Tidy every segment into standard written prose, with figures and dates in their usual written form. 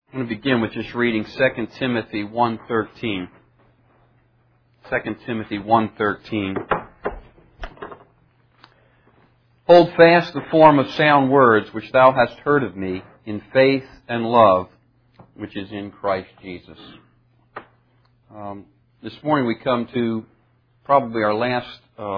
I'm going to begin with just reading 2 Timothy 1:13. 2 Timothy 1:13. Hold fast the form of sound words which thou hast heard of me in faith and love which is in Christ Jesus. This morning we come to probably our last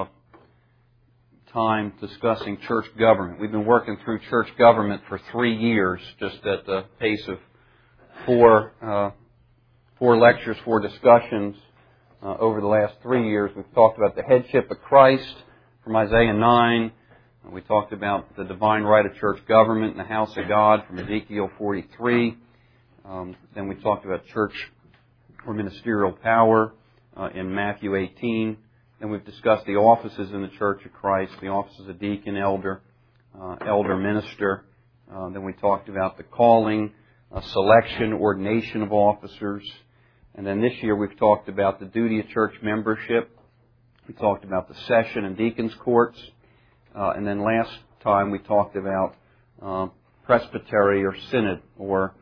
time discussing church government. We've been working through church government for 3 years, just at the pace of four lectures, 4 discussions over the last 3 years. We've talked about the headship of Christ from Isaiah 9. We talked about the divine right of church government in the house of God from Ezekiel 43. Then we talked about church or ministerial power in Matthew 18. Then we've discussed the offices in the Church of Christ, the offices of deacon, elder, minister. Then we talked about the calling, selection, ordination of officers. And then this year we've talked about the duty of church membership. We talked about the session and deacons' courts. And then last time we talked about presbytery or synod or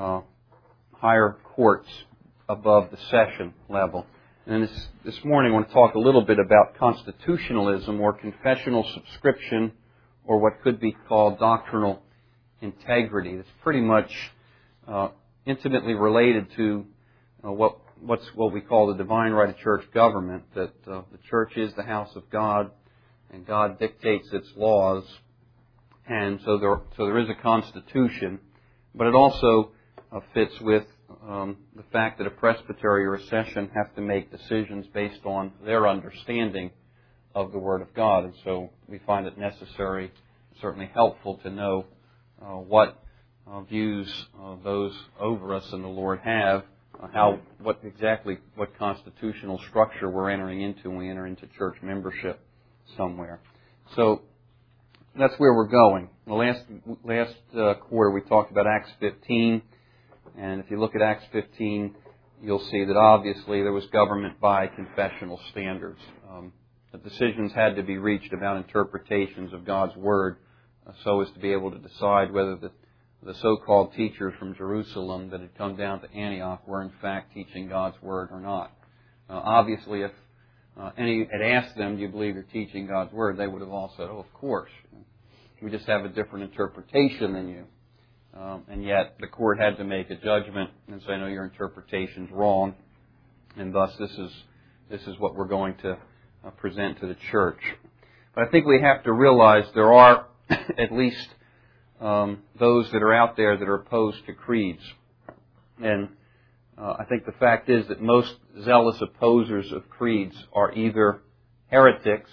higher courts above the session level. And this morning I want to talk a little bit about constitutionalism or confessional subscription or what could be called doctrinal integrity. It's pretty much intimately related to what we call the divine right of church government, that the church is the house of God and God dictates its laws. And so there is a constitution, but it also fits with the fact that a presbytery or a session have to make decisions based on their understanding of the Word of God. And so we find it necessary, certainly helpful to know what views those over us and the Lord have, what constitutional structure we're entering into when we enter into church membership somewhere. So that's where we're going. The last quarter we talked about Acts 15. And if you look at Acts 15, you'll see that obviously there was government by confessional standards. The decisions had to be reached about interpretations of God's Word so as to be able to decide whether the so-called teachers from Jerusalem that had come down to Antioch were in fact teaching God's Word or not. Obviously, if any had asked them, do you believe you're teaching God's Word, they would have all said, oh, of course. We just have a different interpretation than you. And yet the court had to make a judgment and say, no, your interpretation's wrong, and thus this is what we're going to present to the church. But I think we have to realize there are at least those that are out there that are opposed to creeds. And I think the fact is that most zealous opposers of creeds are either heretics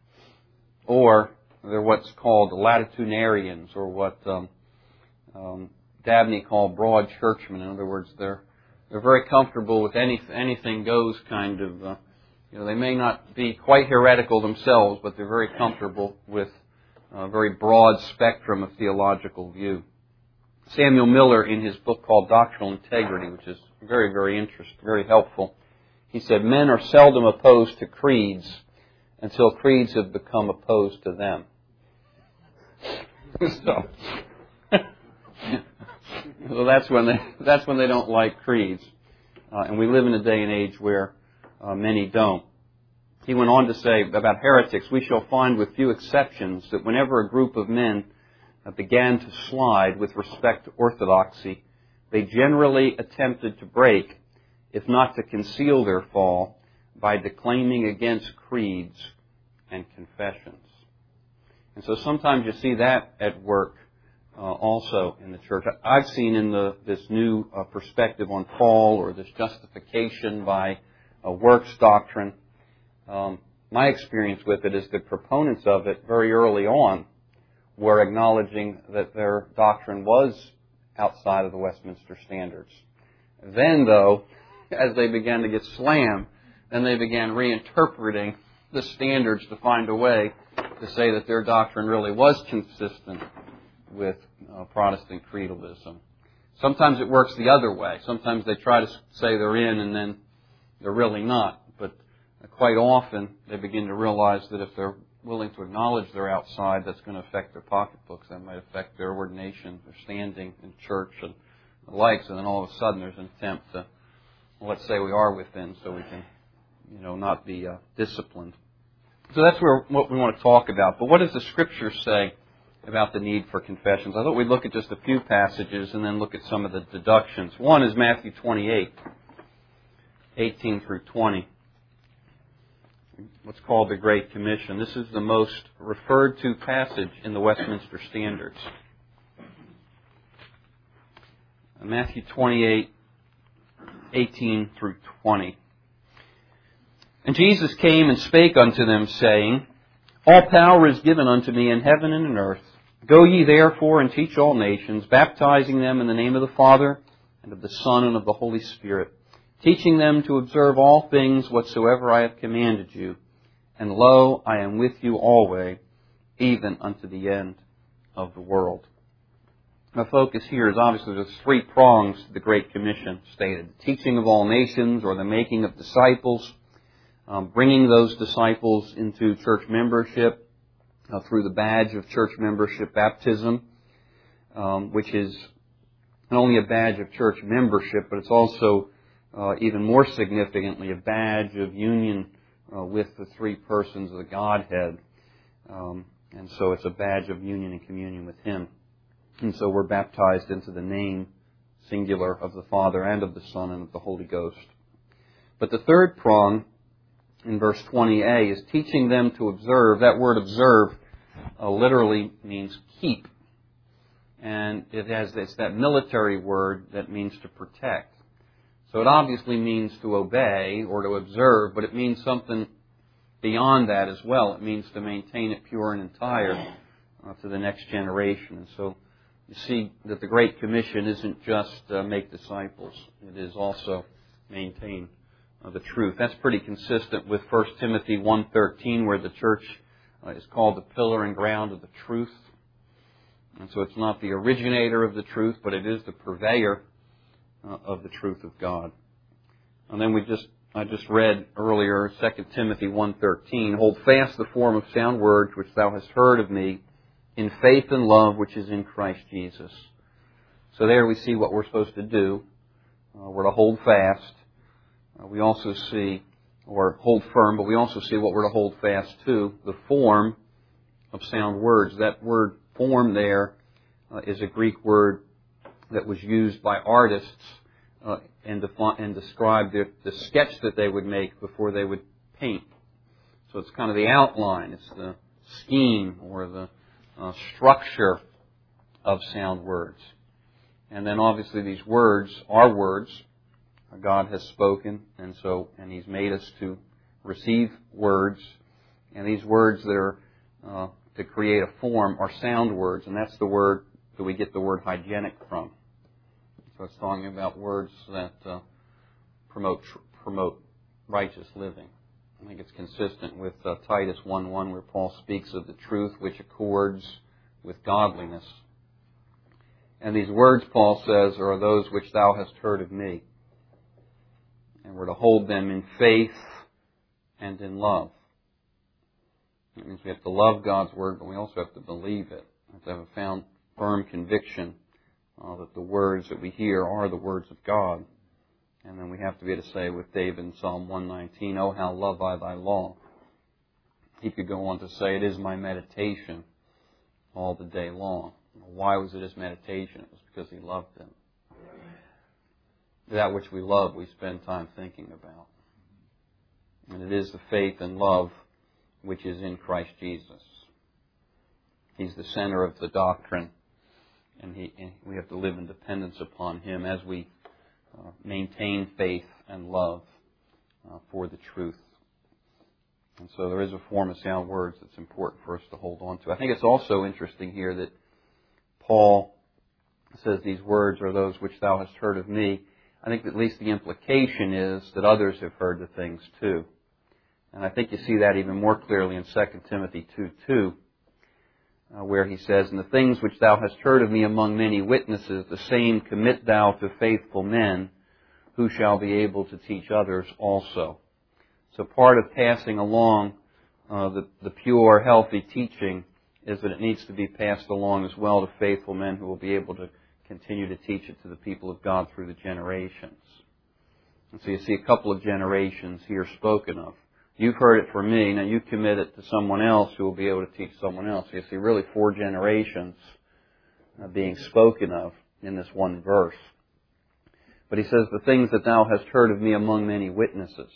or they're what's called latitudinarians, or what Dabney called broad churchmen. In other words, they're very comfortable with anything goes kind of. They may not be quite heretical themselves, but they're very comfortable with a very broad spectrum of theological view. Samuel Miller, in his book called Doctrinal Integrity, which is very, very interesting, very helpful, he said, men are seldom opposed to creeds until creeds have become opposed to them. So that's when they don't like creeds, and we live in a day and age where many don't. He went on to say about heretics, we shall find with few exceptions that whenever a group of men began to slide with respect to orthodoxy, they generally attempted to break, if not to conceal their fall, by declaiming against creeds and confessions. And so sometimes you see that at work also in the church. I've seen in this new perspective on fall, or this justification by works doctrine, my experience with it is that proponents of it very early on were acknowledging that their doctrine was outside of the Westminster Standards. Then, though, as they began to get slammed, then they began reinterpreting the standards to find a way to say that their doctrine really was consistent with Protestant creedalism. Sometimes it works the other way. Sometimes they try to say they're in and then they're really not. But quite often they begin to realize that if they're willing to acknowledge they're outside, that's going to affect their pocketbooks. That might affect their ordination, their standing in church, and the likes, and then all of a sudden there's an attempt to, well, let's say we are within so we can, not be disciplined. So that's what we want to talk about. But what does the Scripture say about the need for confessions? I thought we'd look at just a few passages and then look at some of the deductions. One is Matthew 28, 18 through 20. What's called the Great Commission. This is the most referred to passage in the Westminster Standards. Matthew 28, 18 through 20. And Jesus came and spake unto them, saying, All power is given unto me in heaven and in earth. Go ye therefore and teach all nations, baptizing them in the name of the Father, and of the Son, and of the Holy Spirit, teaching them to observe all things whatsoever I have commanded you. And lo, I am with you always, even unto the end of the world. My focus here is obviously there's three prongs to the Great Commission stated. The teaching of all nations, or the making of disciples, bringing those disciples into church membership through the badge of church membership, baptism, which is not only a badge of church membership, but it's also even more significantly a badge of union with the three persons of the Godhead. And so it's a badge of union and communion with Him. And so we're baptized into the name, singular, of the Father and of the Son and of the Holy Ghost. But the third prong, in verse 20a, is teaching them to observe. That word observe literally means keep. And it's that military word that means to protect. So it obviously means to obey or to observe, but it means something beyond that as well. It means to maintain it pure and entire to the next generation. And so you see that the Great Commission isn't just make disciples. It is also maintain the truth. That's pretty consistent with 1 Timothy 1:13, where the church is called the pillar and ground of the truth. And so it's not the originator of the truth, but it is the purveyor of the truth of God. And then I just read earlier 2 Timothy 1:13, Hold fast the form of sound words which thou hast heard of me, in faith and love which is in Christ Jesus. So there we see what we're supposed to do. We're to hold fast. We also see, or hold firm, but we also see what we're to hold fast to, the form of sound words. That word form there is a Greek word that was used by artists and describe the sketch that they would make before they would paint. So it's kind of the outline. It's the scheme or the structure of sound words. And then obviously these words are words. God has spoken, and He's made us to receive words. And these words that are to create a form are sound words, and that's the word that we get the word hygienic from. So it's talking about words that promote righteous living. I think it's consistent with Titus 1:1, where Paul speaks of the truth which accords with godliness. And these words, Paul says, are those which thou hast heard of me. And we're to hold them in faith and in love. It means we have to love God's Word, but we also have to believe it. We have to have a firm conviction that the words that we hear are the words of God. And then we have to be able to say with David in Psalm 119, Oh, how love I thy law. He could go on to say, It is my meditation all the day long. Why was it his meditation? It was because he loved them. That which we love, we spend time thinking about. And it is the faith and love which is in Christ Jesus. He's the center of the doctrine, and we have to live in dependence upon Him as we maintain faith and love for the truth. And so there is a form of sound words that's important for us to hold on to. I think it's also interesting here that Paul says these words are those which thou hast heard of me. I think at least the implication is that others have heard the things too. And I think you see that even more clearly in 2 Timothy 2:2, where he says, And the things which thou hast heard of me among many witnesses, the same commit thou to faithful men, who shall be able to teach others also. So part of passing along the pure, healthy teaching is that it needs to be passed along as well to faithful men who will be able to continue to teach it to the people of God through the generations. And so you see a couple of generations here spoken of. You've heard it from me, now you commit it to someone else who will be able to teach someone else. So you see really 4 generations being spoken of in this one verse. But he says, the things that thou hast heard of me among many witnesses.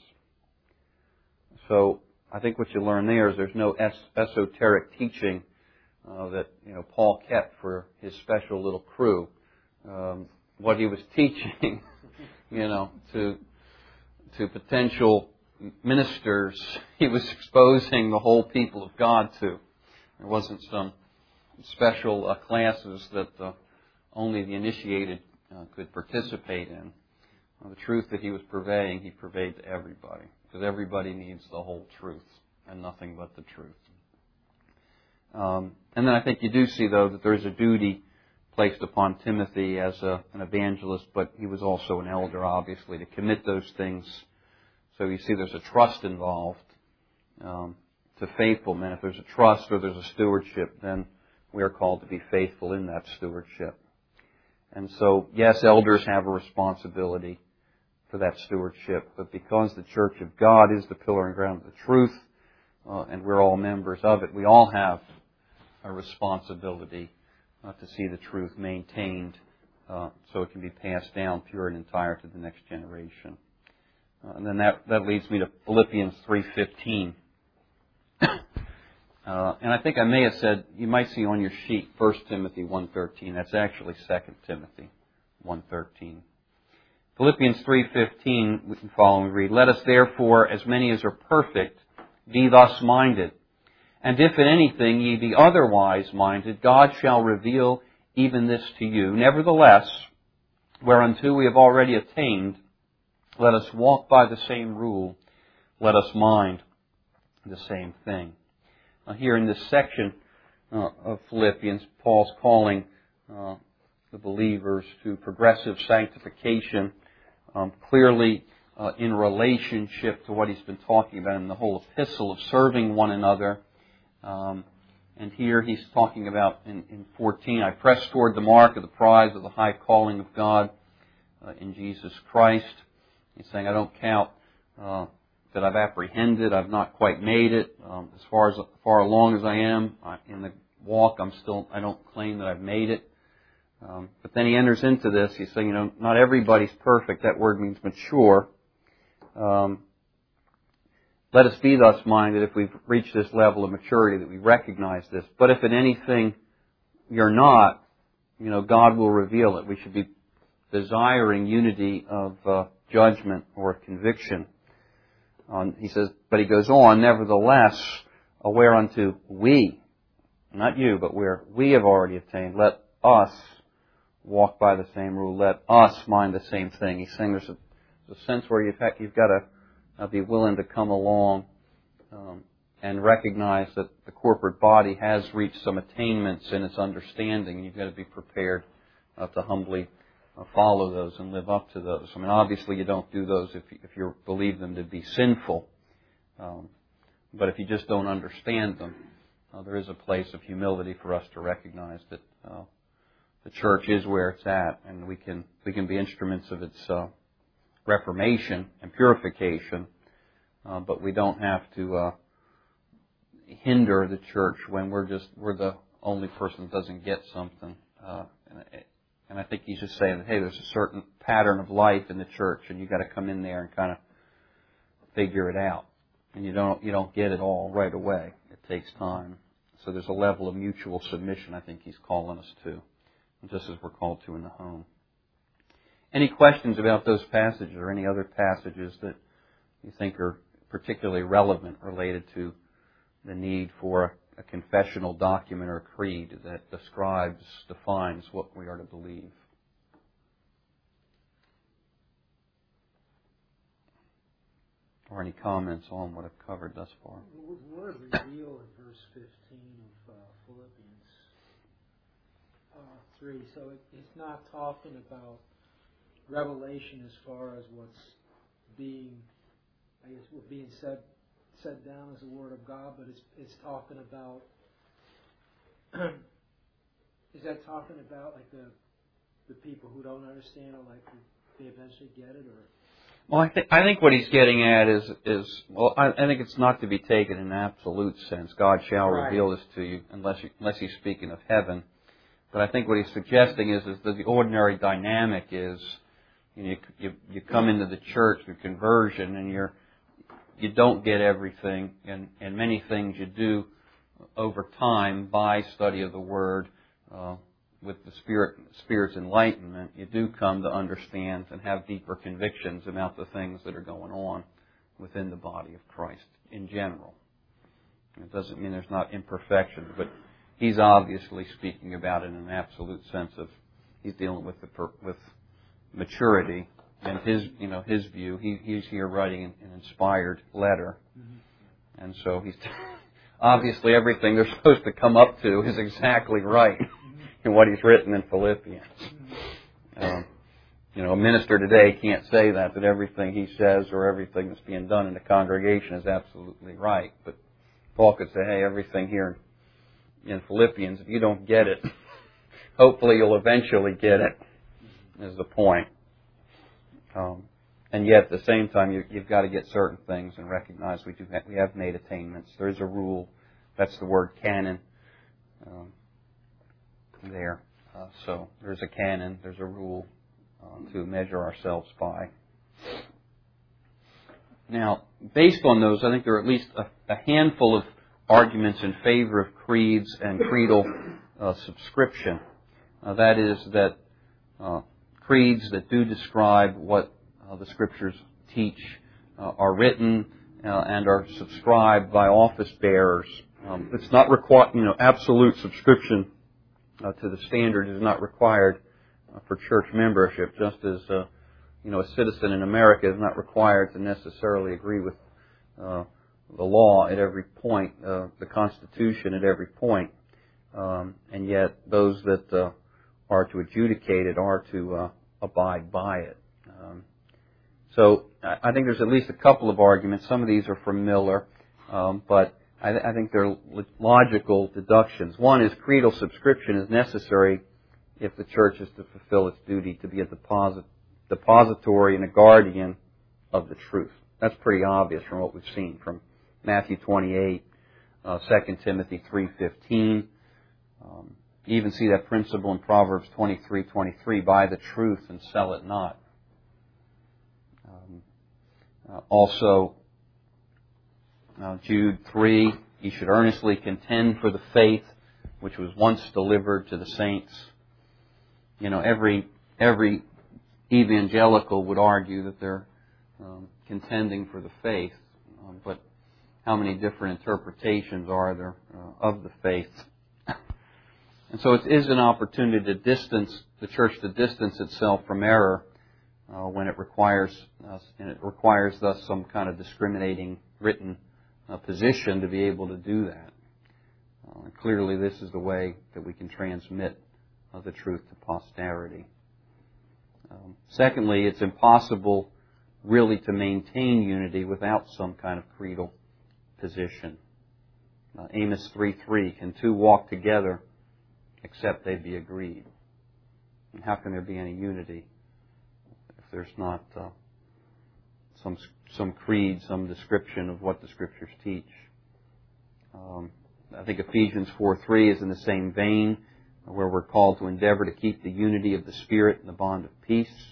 So I think what you learn there is there's no esoteric teaching that Paul kept for his special little crew. What he was teaching, to potential ministers, he was exposing the whole people of God to. There wasn't some special classes that only the initiated could participate in. The truth that he was purveying, he purveyed to everybody, because everybody needs the whole truth and nothing but the truth. And then I think you do see, though, that there is a duty placed upon Timothy as an evangelist, but he was also an elder, obviously, to commit those things. So you see there's a trust involved to faithful men. If there's a trust or there's a stewardship, then we are called to be faithful in that stewardship. And so, yes, elders have a responsibility for that stewardship, but because the Church of God is the pillar and ground of the truth, and we're all members of it, we all have a responsibility to see the truth maintained so it can be passed down pure and entire to the next generation. And then that leads me to Philippians 3:15. And I think I may have said, you might see on your sheet 1 Timothy 1:13. That's actually 2 Timothy 1:13. Philippians 3:15, we can follow and read. Let us therefore, as many as are perfect, be thus minded. And if in anything ye be otherwise minded, God shall reveal even this to you. Nevertheless, whereunto we have already attained, let us walk by the same rule. Let us mind the same thing. Here in this section of Philippians, Paul's calling the believers to progressive sanctification, clearly in relationship to what he's been talking about in the whole epistle of serving one another. And here he's talking about in 14, I press toward the mark of the prize of the high calling of God in Jesus Christ. He's saying, I don't count that I've apprehended. I've not quite made it. As far along as I am in the walk, I don't claim that I've made it. But then he enters into this. He's saying, not everybody's perfect. That word means mature. Let us be thus minded if we've reached this level of maturity that we recognize this. But if in anything you're not, God will reveal it. We should be desiring unity of judgment or conviction. He says, but he goes on, nevertheless, whereunto we, not you, but where we have already attained, let us walk by the same rule. Let us mind the same thing. He's saying there's a sense where you've got to be willing to come along and recognize that the corporate body has reached some attainments in its understanding. You've got to be prepared to humbly follow those and live up to those. I mean, obviously you don't do those if you believe them to be sinful. But if you just don't understand them, there is a place of humility for us to recognize that the church is where it's at, and we can be instruments of its reformation and purification. But we don't have to hinder the church when we're the only person that doesn't get something. And I think he's just saying that, hey, there's a certain pattern of life in the church, and you've got to come in there and kind of figure it out. And you don't get it all right away. It takes time. So there's a level of mutual submission I think he's calling us to, just as we're called to in the home. Any questions about those passages or any other passages that you think are particularly relevant related to the need for a confessional document or creed that defines what we are to believe? Or any comments on what I've covered thus far? The word reveal in verse 15 of Philippians 3, so it's not talking about revelation as far as what's being said down as the Word of God, but it's talking about is that talking about like the people who don't understand it, like they eventually get it, or? Well, I think what he's getting at is I think it's not to be taken in an absolute sense. God shall reveal this to you unless he's speaking of heaven. But I think what he's suggesting is that the ordinary dynamic is you come into the church through conversion and you don't get everything, and many things you do over time by study of the Word. With the Spirit's enlightenment, you do come to understand and have deeper convictions about the things that are going on within the body of Christ in general. It doesn't mean there's not imperfections, but he's obviously speaking about it in an absolute sense of he's dealing with maturity and his view. He's here writing an inspired letter, and so he's obviously everything they're supposed to come up to is exactly right in what he's written in Philippians. A minister today can't say that everything he says or everything that's being done in the congregation is absolutely right. But Paul could say, hey, everything here in Philippians, if you don't get it, hopefully you'll eventually get it, is the point. And yet at the same time, you've got to get certain things and recognize we have made attainments. There is a rule. That's the word canon. There. So there's a canon, there's a rule to measure ourselves by. Now, based on those, I think there are at least a handful of arguments in favor of creeds and creedal subscription. That is that creeds that do describe what the Scriptures teach are written and are subscribed by office bearers. It's not absolute subscription to the standard is not required for church membership, just as a citizen in America is not required to necessarily agree with the law at every point, the Constitution at every point, and yet those that are to adjudicate it are to abide by it. So I think there's at least a couple of arguments. Some of these are from Miller, but I think they're logical deductions. One is creedal subscription is necessary if the church is to fulfill its duty to be a depository and a guardian of the truth. That's pretty obvious from what we've seen from Matthew 28, 2 Timothy 3:15. You even see that principle in Proverbs 23:23, buy the truth and sell it not. Also, Jude 3, you should earnestly contend for the faith which was once delivered to the saints. Every evangelical would argue that they're contending for the faith, but how many different interpretations are there of the faith? And so it is an opportunity to distance the church to distance itself from error when it requires us, and it requires thus some kind of discriminating written position to be able to do that. Clearly, this is the way that we can transmit the truth to posterity. Secondly, it's impossible really to maintain unity without some kind of creedal position. Amos 3:3, can two walk together except they be agreed? And how can there be any unity if there's not some creed, some description of what the Scriptures teach? I think Ephesians 4:3 is in the same vein, where we're called to endeavor to keep the unity of the Spirit in the bond of peace.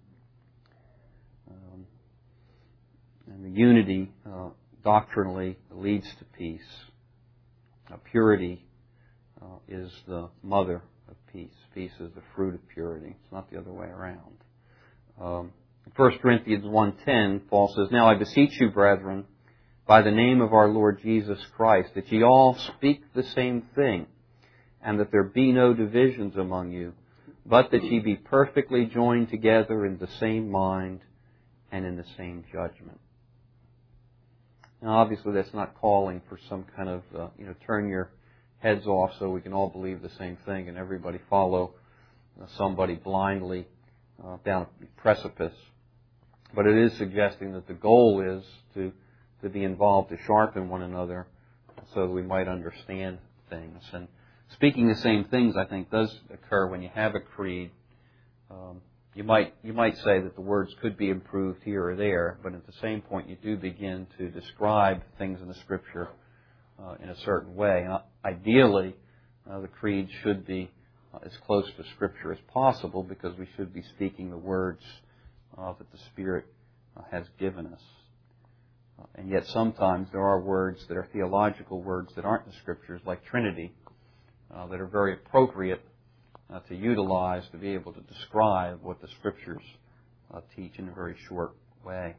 And the unity doctrinally leads to peace. Purity is the mother of peace. Peace is the fruit of purity. It's not the other way around. 1 Corinthians 1:10, Paul says, now I beseech you, brethren, by the name of our Lord Jesus Christ, that ye all speak the same thing, and that there be no divisions among you, but that ye be perfectly joined together in the same mind and in the same judgment. Now, obviously, that's not calling for some kind of, turn your heads off so we can all believe the same thing and everybody follow somebody blindly down a precipice. But it is suggesting that the goal is to be involved, to sharpen one another so that we might understand things. And speaking the same things, I think, does occur when you have a creed You might say that the words could be improved here or there, but at the same point you do begin to describe things in the Scripture in a certain way. And ideally, the creed should be as close to Scripture as possible, because we should be speaking the words that the Spirit has given us. And yet sometimes there are words that are theological words that aren't in the Scriptures, like Trinity, that are very appropriate to utilize to be able to describe what the Scriptures teach in a very short way.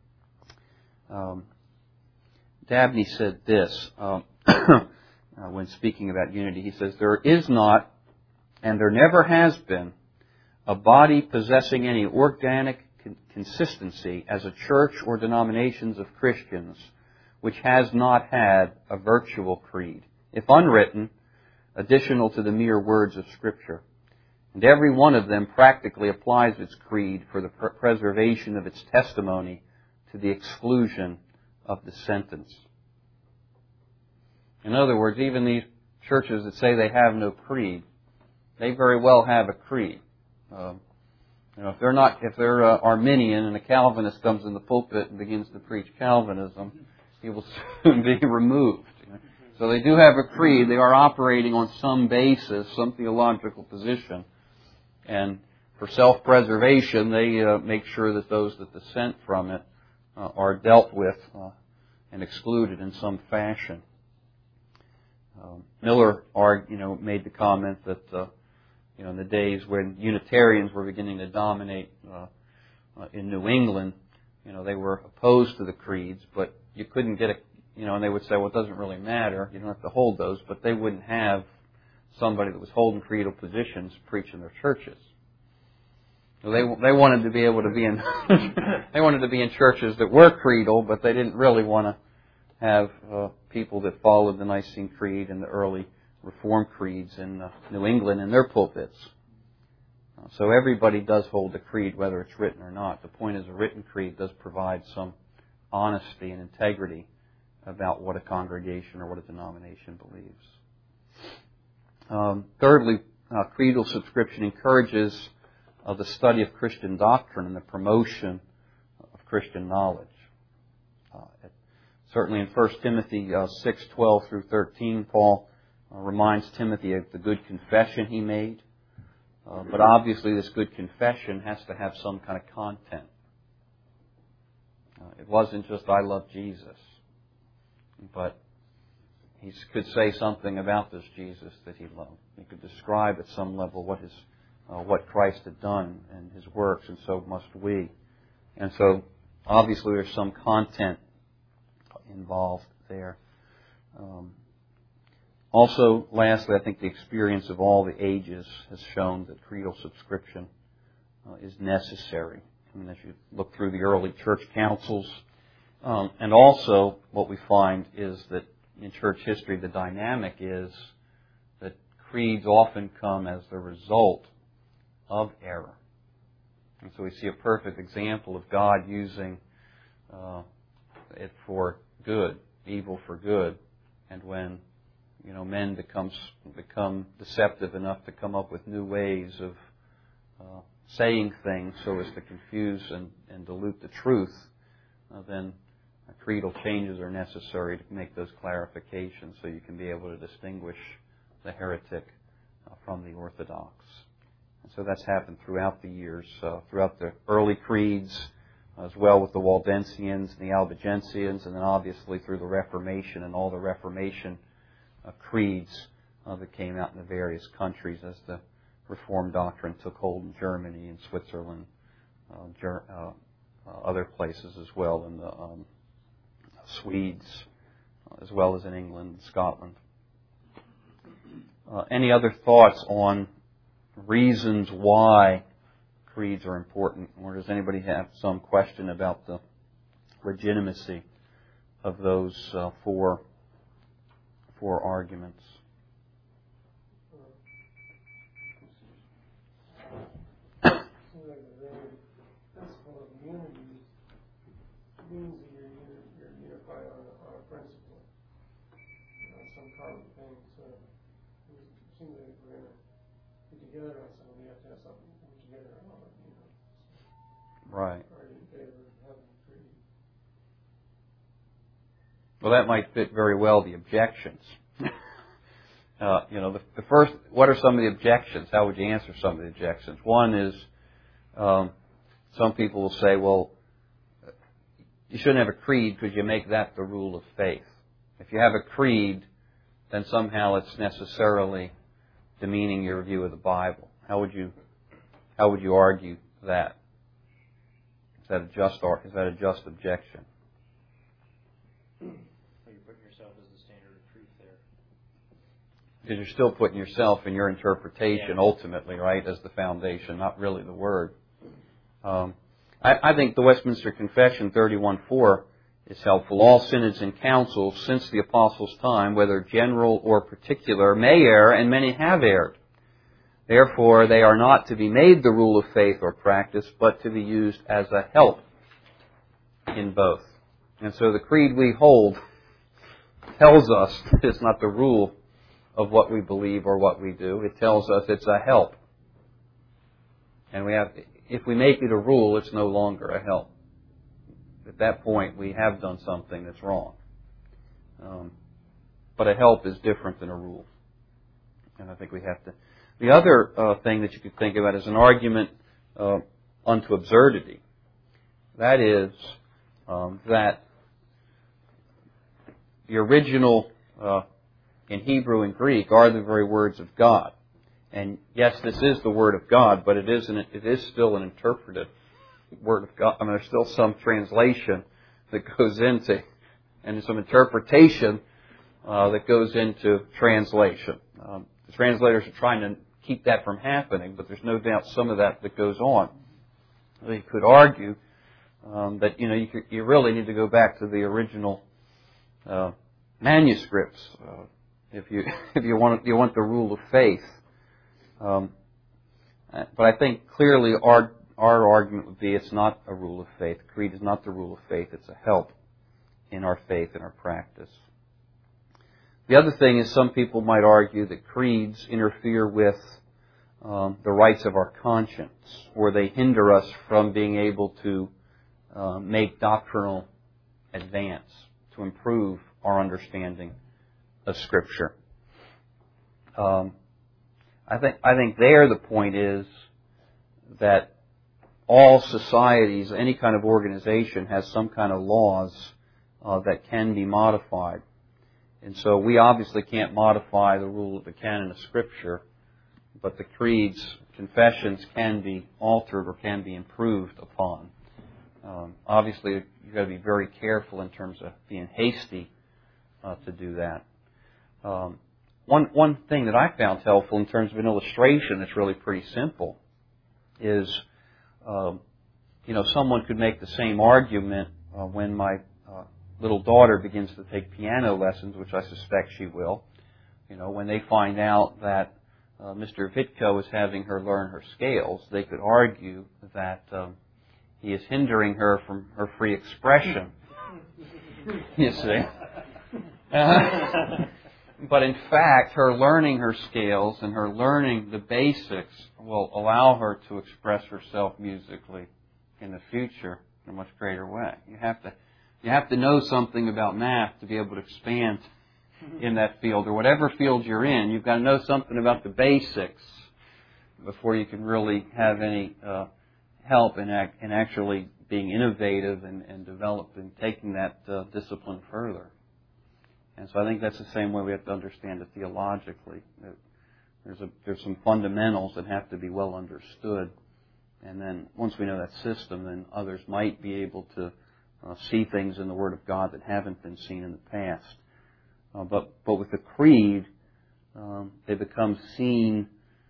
Dabney said this when speaking about unity. He says, "There is not, and there never has been, a body possessing any organic consistency as a church or denominations of Christians which has not had a virtual creed, if unwritten, additional to the mere words of Scripture. And every one of them practically applies its creed for the preservation of its testimony to the exclusion of dissenters." In other words, even these churches that say they have no creed, they very well have a creed. If they're Arminian and a Calvinist comes in the pulpit and begins to preach Calvinism, he will soon be removed. So they do have a creed. They are operating on some basis, some theological position. And for self-preservation, they make sure that those that dissent from it are dealt with and excluded in some fashion. Miller made the comment that in the days when Unitarians were beginning to dominate in New England, they were opposed to the creeds, but you couldn't get and they would say, well, it doesn't really matter, you don't have to hold those, but they wouldn't have somebody that was holding creedal positions preach in their churches. So they wanted to be able to be in they wanted to be in churches that were creedal, but they didn't really want to have people that followed the Nicene Creed and the early Reformed creeds in New England in their pulpits. So everybody does hold a creed, whether it's written or not. The point is, a written creed does provide some honesty and integrity about what a congregation or what a denomination believes. Thirdly, creedal subscription encourages the study of Christian doctrine and the promotion of Christian knowledge. Certainly in 1 Timothy 6:12 through 13, Paul reminds Timothy of the good confession he made. But obviously this good confession has to have some kind of content. It wasn't just, I love Jesus. But he could say something about this Jesus that he loved. He could describe at some level what Christ had done and His works, and so must we. And so obviously there's some content involved there. Also, lastly, I think the experience of all the ages has shown that creedal subscription is necessary. I mean, as you look through the early church councils, and also what we find is that in church history, the dynamic is that creeds often come as the result of error. And so we see a perfect example of God using it for good, evil for good, and when men become deceptive enough to come up with new ways of saying things so as to confuse and dilute the truth, then creedal changes are necessary to make those clarifications so you can be able to distinguish the heretic from the orthodox. And so that's happened throughout the years, throughout the early creeds, as well with the Waldensians and the Albigensians, and then obviously through the Reformation and all the Reformation creeds that came out in the various countries as the Reformed doctrine took hold in Germany and Switzerland, other places as well, in the Swedes, as well as in England and Scotland. Any other thoughts on reasons why creeds are important, or does anybody have some question about the legitimacy of those four arguments? Means that you're unified on a principle, on some common thing. So it seems like if we're going to get together on something, we have to have something to get together on. Right. are in favor of having a creed. Well, that might fit very well the objections. The first, what are some of the objections? How would you answer some of the objections? One is, some people will say, well, you shouldn't have a creed because you make that the rule of faith. If you have a creed, then somehow it's necessarily demeaning your view of the Bible. How would you argue that? Is that a just objection? You're putting yourself as the standard of truth there. Because you're still putting yourself and your interpretation ultimately, right, as the foundation, not really the Word. I think the Westminster Confession 31:4 is helpful. All synods and councils since the Apostles' time, whether general or particular, may err, and many have erred. Therefore, they are not to be made the rule of faith or practice, but to be used as a help in both. And so the creed we hold tells us it's not the rule of what we believe or what we do. It tells us it's a help. And if we make it a rule, it's no longer a help. At that point, we have done something that's wrong. But a help is different than a rule. And I think we have to. The other thing that you could think about is an argument unto absurdity. That is, that the original in Hebrew and Greek are the very words of God. And yes, this is the Word of God, but it is still an interpretive Word of God. I mean, there's still some translation that goes into, and some interpretation that goes into translation. The translators are trying to keep that from happening, but there's no doubt some of that goes on. You could argue that you really need to go back to the original manuscripts if you want the rule of faith. But I think clearly our argument would be it's not a rule of faith. The creed is not the rule of faith. It's a help in our faith and our practice. The other thing is some people might argue that creeds interfere with the rights of our conscience, or they hinder us from being able to make doctrinal advance, to improve our understanding of Scripture. I think there the point is that all societies, any kind of organization, has some kind of laws that can be modified. And so we obviously can't modify the rule of the canon of Scripture, but the creeds, confessions can be altered or can be improved upon. Obviously, you've got to be very careful in terms of being hasty to do that. One thing that I found helpful in terms of an illustration that's really pretty simple is, someone could make the same argument when my little daughter begins to take piano lessons, which I suspect she will. When they find out that Mr. Vitko is having her learn her scales, they could argue that he is hindering her from her free expression. You see? But in fact, her learning her scales and her learning the basics will allow her to express herself musically in the future in a much greater way. You have to know something about math to be able to expand in that field, or whatever field you're in. You've got to know something about the basics before you can really have any help in actually being innovative and developing, taking that discipline further. And so I think that's the same way we have to understand it theologically. There's some fundamentals that have to be well understood. And then once we know that system, then others might be able to see things in the Word of God that haven't been seen in the past. But with the creed, they become seen.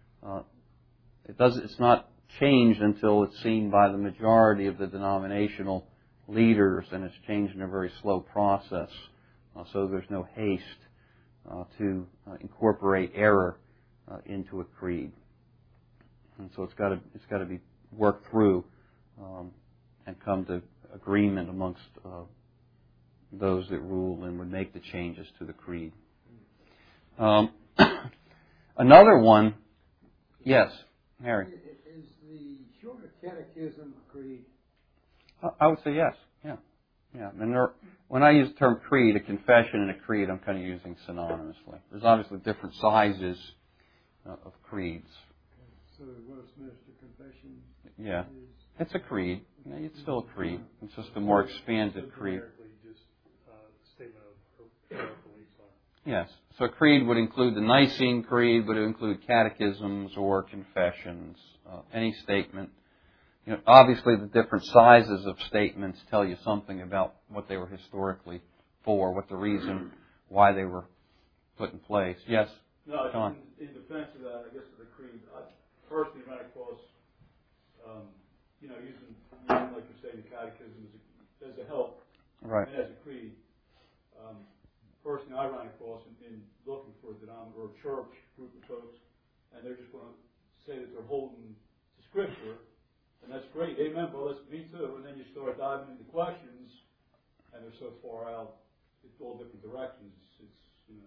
It's not changed until it's seen by the majority of the denominational leaders, and it's changed in a very slow process. So there's no haste to incorporate error into a creed, and so it's got to be worked through and come to agreement amongst those that rule and would make the changes to the creed. Another one, yes, Harry. Is the Shorter Catechism creed I would say yes. Yeah. Yeah. And when I use the term creed, a confession and a creed, I'm kind of using synonymously. There's obviously different sizes of creeds. So the Westminster Confession Yeah. is... It's a creed. Yeah, it's still a creed. It's just a more expanded creed. Just a statement of her beliefs on it. Yes. So a creed would include the Nicene Creed, would include catechisms or confessions, any statement. Obviously the different sizes of statements tell you something about what they were historically for, what the reason why they were put in place. Yes, No, John. in defense of that, I guess of the creed, I personally ran across, using like you say, the catechism as a help Right. and as a creed. Personally, I ran across in looking for a denominator or a church group of folks, and they're just going to say that they're holding to Scripture, and that's great. Amen. Well, that's me too. And then you start diving into questions, and they're so far out, it's all different directions. It's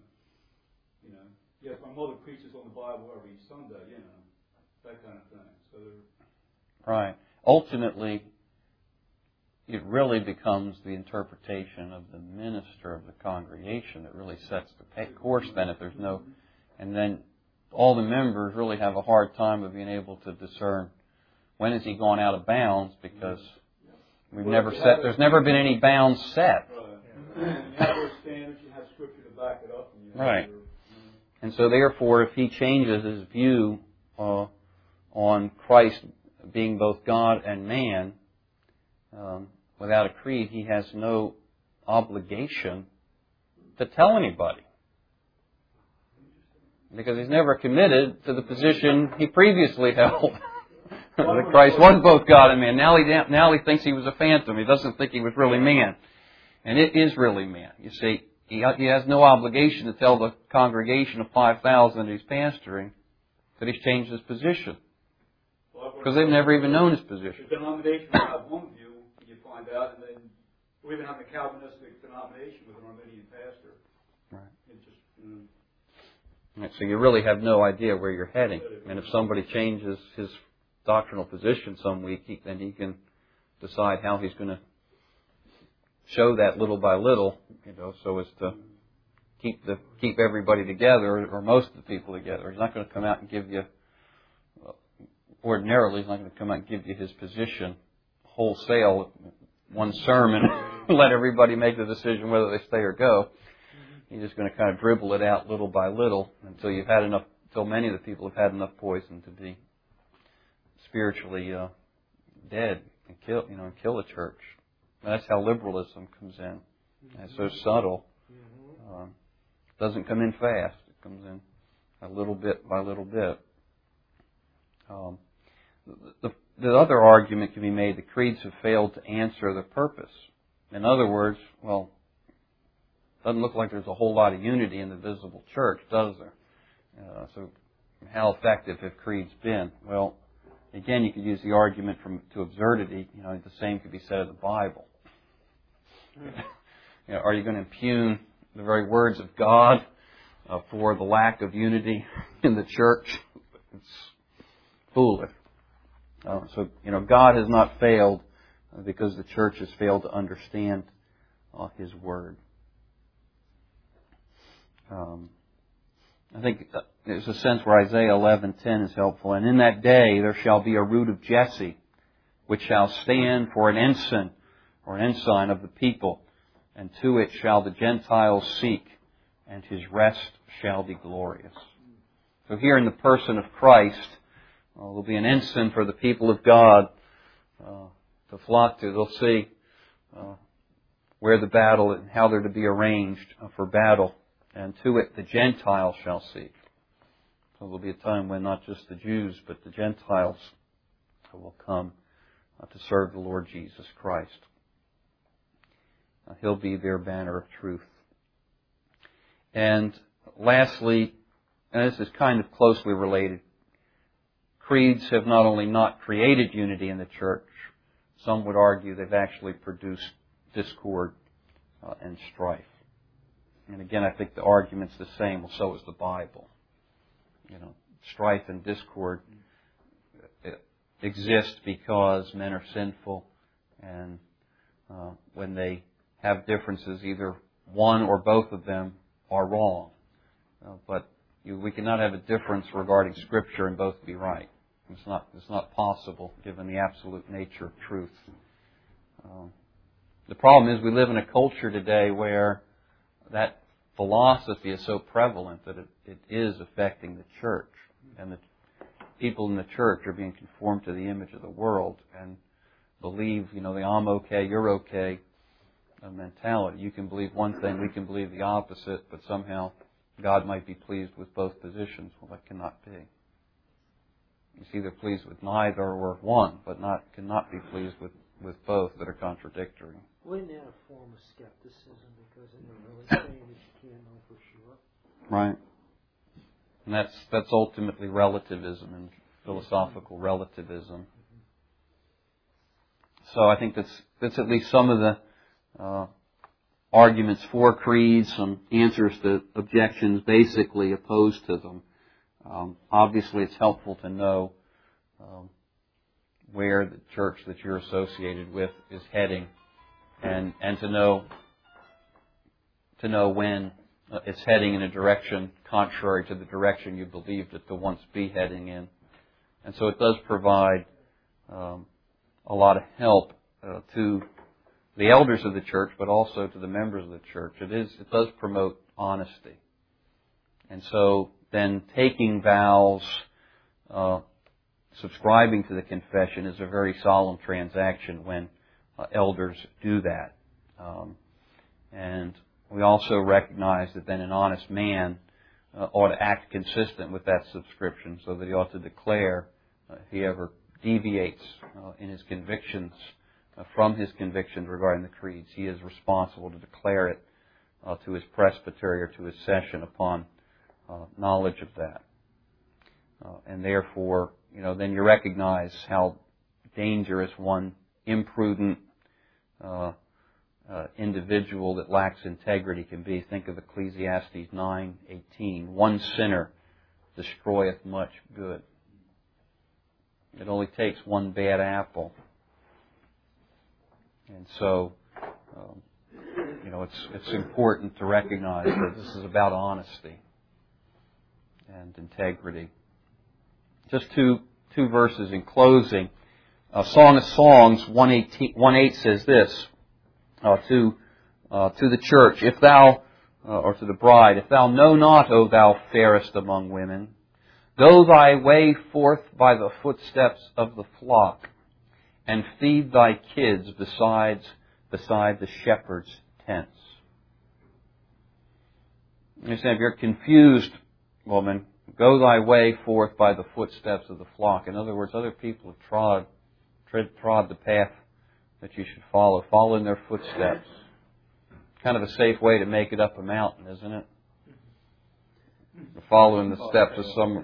yes, my mother preaches on the Bible every Sunday. That kind of thing. So Right. Ultimately, it really becomes the interpretation of the minister of the congregation that really sets the course then if there's no... And then all the members really have a hard time of being able to discern when has he gone out of bounds because there's never been any bounds set. you have those standards, you have Scripture to back it up. And you have Right. And so therefore, if he changes his view on Christ being both God and man, without a creed, he has no obligation to tell anybody. Because he's never committed to the position he previously held. That Christ was both God and man. Now he thinks he was a phantom. He doesn't think he was really man. And it is really man. You see, he has no obligation to tell the congregation of 5,000 that he's pastoring that he's changed his position. Because they've never even known his position. The denomination will have one view, you find out, and then we even have the Calvinistic denomination with an Arminian pastor. Right. It just, Right, so you really have no idea where you're heading. And if somebody changes his doctrinal position some week, then he can decide how he's going to show that little by little, so as to keep everybody together, or most of the people together. He's not going to come out and give you, ordinarily, he's not going to come out and give you his position wholesale, one sermon, let everybody make the decision whether they stay or go. He's just going to kind of dribble it out little by little until many of the people have had enough poison to be spiritually dead and kill the church. And that's how liberalism comes in. It's so subtle. It doesn't come in fast. It comes in a little bit by little bit. The other argument can be made that creeds have failed to answer the purpose. In other words, it doesn't look like there's a whole lot of unity in the visible church, does there? So how effective have creeds been? Well, again, you could use the argument to absurdity. The same could be said of the Bible. Are you going to impugn the very words of God for the lack of unity in the church? It's foolish. So God has not failed because the church has failed to understand His Word. I think there's a sense where Isaiah 11:10 is helpful. And in that day there shall be a root of Jesse, which shall stand for an ensign or an ensign of the people, and to it shall the Gentiles seek, and his rest shall be glorious. So here in the person of Christ, there'll be an ensign for the people of God to flock to. They'll see where the battle and how they're to be arranged for battle. And to it the Gentiles shall seek. So there'll be a time when not just the Jews, but the Gentiles will come to serve the Lord Jesus Christ. He'll be their banner of truth. And lastly, and this is kind of closely related, creeds have not only not created unity in the church, some would argue they've actually produced discord and strife. And again, I think the argument's the same. Well, so is the Bible. Strife and discord exist because men are sinful and when they have differences, either one or both of them are wrong. But we cannot have a difference regarding Scripture and both be right. It's not possible, given the absolute nature of truth. The problem is we live in a culture today where that philosophy is so prevalent that it is affecting the church. And the people in the church are being conformed to the image of the world and believe, the I'm okay, you're okay mentality. You can believe one thing, we can believe the opposite, but somehow God might be pleased with both positions. Well, that cannot be. He's either pleased with neither or one, but cannot be pleased with both that are contradictory. Wouldn't that a form of skepticism, because they're really saying that you can't know for sure? Right. And that's ultimately relativism and philosophical relativism. So I think that's at least some of the arguments for creeds, some answers to objections basically opposed to them. Obviously, it's helpful to know where the church that you're associated with is heading, and to know when it's heading in a direction contrary to the direction you believed it to once be heading in. And so it does provide a lot of help to the elders of the church, but also to the members of the church. It does promote honesty. And so then taking vows, subscribing to the confession is a very solemn transaction when elders do that. And we also recognize that then an honest man ought to act consistent with that subscription, so that he ought to declare, if he ever deviates in his convictions from his convictions regarding the creeds, he is responsible to declare it to his presbytery or to his session upon knowledge of that. And therefore, then you recognize how dangerous one imprudent individual that lacks integrity can be. Think of Ecclesiastes 9:18. One sinner destroyeth much good. It only takes one bad apple. And so, it's important to recognize that this is about honesty and integrity. Just two verses in closing. Song of Songs 1:8 says this to the church, if thou, or to the bride, if thou know not, O thou fairest among women, go thy way forth by the footsteps of the flock, and feed thy kids beside the shepherd's tents. You understand, if you're confused, woman, go thy way forth by the footsteps of the flock. In other words, other people have trod the path that you should follow. Follow in their footsteps. Kind of a safe way to make it up a mountain, isn't it? Following the steps of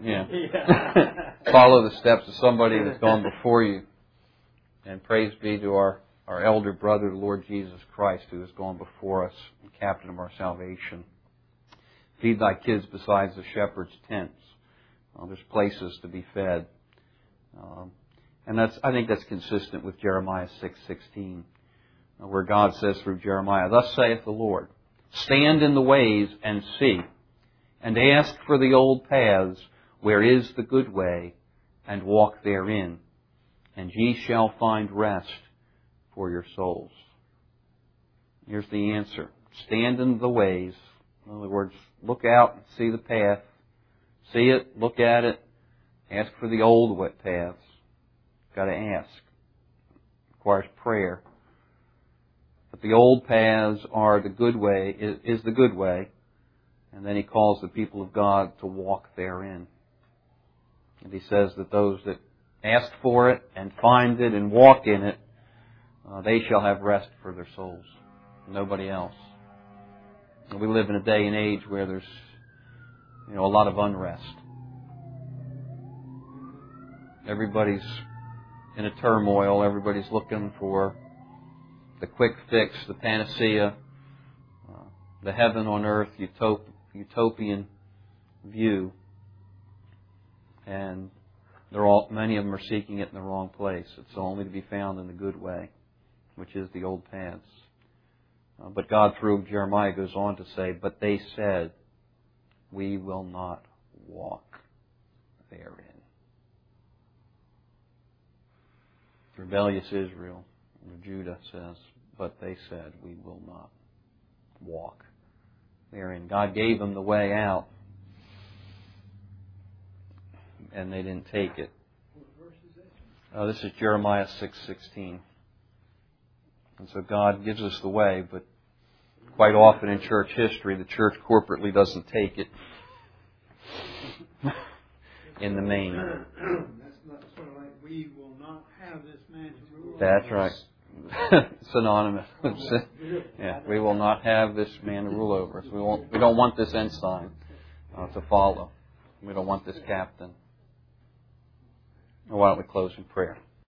follow the steps of somebody that's gone before you. And praise be to our elder brother, the Lord Jesus Christ, who has gone before us, the captain of our salvation. Feed thy kids beside the shepherd's tents. There's places to be fed. And I think that's consistent with Jeremiah 6:16, where God says through Jeremiah, thus saith the Lord, stand in the ways and see, and ask for the old paths, where is the good way, and walk therein, and ye shall find rest for your souls. Here's the answer. Stand in the ways. In other words, look out and see the path. See it, look at it, ask for the old paths. Got to ask. Requires prayer. But the old paths are the good way, is the good way. And then He calls the people of God to walk therein. And He says that those that ask for it and find it and walk in it, they shall have rest for their souls. Nobody else. And we live in a day and age where there's a lot of unrest. Everybody's in a turmoil. Everybody's looking for the quick fix, the panacea, the heaven on earth utopian view. And many of them are seeking it in the wrong place. It's only to be found in the good way, which is the old paths. But God, through Jeremiah, goes on to say, but they said, we will not walk therein. Rebellious Israel, Judah says, but they said, we will not walk therein. God gave them the way out, and they didn't take it. This is Jeremiah 6:16. And so God gives us the way, but quite often in church history, the church corporately doesn't take it in the main. That's not sort of like, we will not have this man to rule. That's right. Synonymous. Yeah, we will not have this man to rule over us. We don't want this ensign to follow. We don't want this captain. Why don't we close in prayer?